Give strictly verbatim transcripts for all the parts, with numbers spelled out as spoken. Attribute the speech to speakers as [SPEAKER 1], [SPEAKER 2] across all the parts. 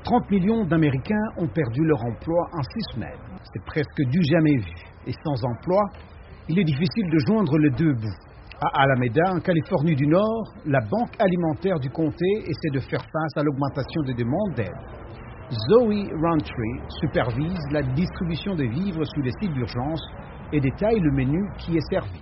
[SPEAKER 1] trente millions d'Américains ont perdu leur emploi en six semaines. C'est presque du jamais vu. Et sans emploi, il est difficile de joindre les deux bouts. À Alameda, en Californie du Nord, la Banque alimentaire du comté essaie de faire face à l'augmentation des demandes d'aide. Zoe Roundtree supervise la distribution des vivres sur les sites d'urgence et détaille le menu qui est servi.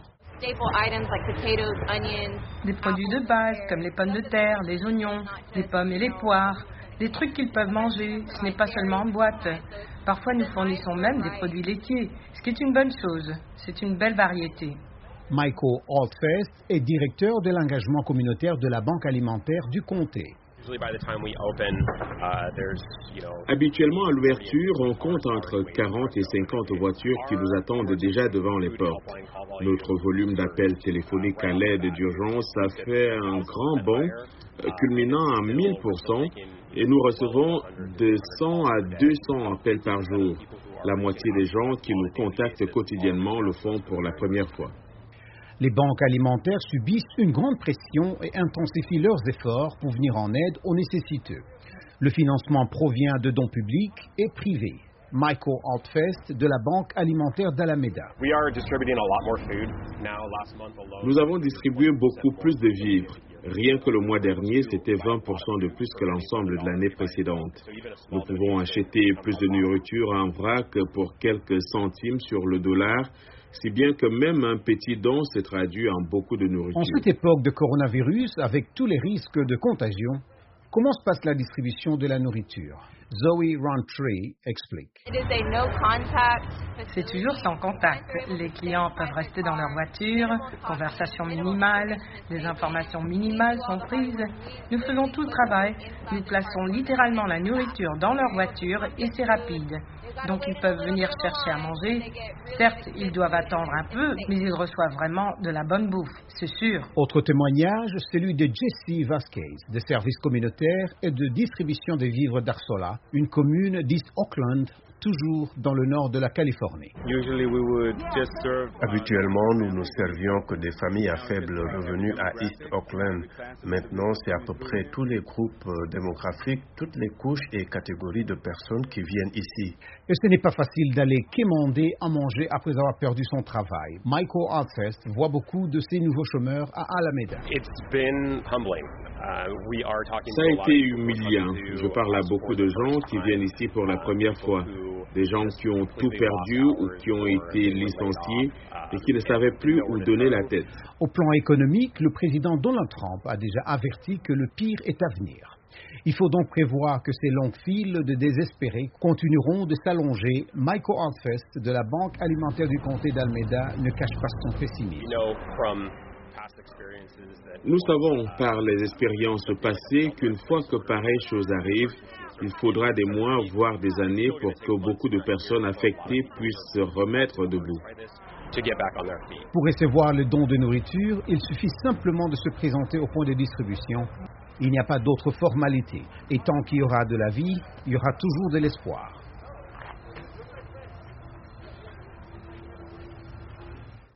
[SPEAKER 2] Des produits de base comme les pommes de terre, les oignons, les pommes et les poires, des trucs qu'ils peuvent manger, ce n'est pas seulement en boîte. Parfois nous fournissons même des produits laitiers, ce qui est une bonne chose, c'est une belle variété.
[SPEAKER 1] Michael Altfest est directeur de l'engagement communautaire de la Banque alimentaire du comté.
[SPEAKER 3] Habituellement, à l'ouverture, on compte entre quarante et cinquante voitures qui nous attendent déjà devant les portes. Notre volume d'appels téléphoniques à l'aide d'urgence a fait un grand bond, culminant à mille pour cent, et nous recevons de cent à deux cents appels par jour. La moitié des gens qui nous contactent quotidiennement le font pour la première fois.
[SPEAKER 1] Les banques alimentaires subissent une grande pression et intensifient leurs efforts pour venir en aide aux nécessiteux. Le financement provient de dons publics et privés. Michael Altfest de la Banque alimentaire d'Alameda.
[SPEAKER 3] Nous avons distribué beaucoup plus de vivres. Rien que le mois dernier, c'était vingt pour cent de plus que l'ensemble de l'année précédente. Nous pouvons acheter plus de nourriture en vrac pour quelques centimes sur le dollar, si bien que même un petit don se traduit en beaucoup de nourriture.
[SPEAKER 1] En cette époque de coronavirus, avec tous les risques de contagion, comment se passe la distribution de la nourriture? Zoe Roundtree explique.
[SPEAKER 2] C'est toujours sans contact. Les clients peuvent rester dans leur voiture, conversation minimale, des informations minimales sont prises. Nous faisons tout le travail. Nous plaçons littéralement la nourriture dans leur voiture et c'est rapide. Donc ils peuvent venir chercher à manger. Certes, ils doivent attendre un peu, mais ils reçoivent vraiment de la bonne bouffe, c'est sûr.
[SPEAKER 1] Autre témoignage, celui de Jesse Vasquez, des services communautaires et de distribution des vivres d'Arsola, une commune d'East Oakland, toujours dans le nord de la Californie.
[SPEAKER 4] Habituellement, nous ne servions que des familles à faible revenu à East Oakland. Maintenant, c'est à peu près tous les groupes démographiques, toutes les couches et catégories de personnes qui viennent ici.
[SPEAKER 1] Et ce n'est pas facile d'aller quémander à manger après avoir perdu son travail. Michael Altfest voit beaucoup de ces nouveaux chômeurs à Alameda.
[SPEAKER 3] Ça a été humiliant. Je parle à beaucoup de gens qui viennent ici pour la première fois. Des gens qui ont tout perdu ou qui ont été licenciés et qui ne savaient plus où donner la tête.
[SPEAKER 1] Au plan économique, le président Donald Trump a déjà averti que le pire est à venir. Il faut donc prévoir que ces longues files de désespérés continueront de s'allonger. Michael Altfest de la Banque alimentaire du comté d'Alameda ne cache pas son pessimisme.
[SPEAKER 3] Nous savons par les expériences passées qu'une fois que pareille chose arrive, il faudra des mois, voire des années pour que beaucoup de personnes affectées puissent se remettre debout.
[SPEAKER 1] Pour recevoir le don de nourriture, il suffit simplement de se présenter au point de distribution. Il n'y a pas d'autre formalité. Et tant qu'il y aura de la vie, il y aura toujours de l'espoir.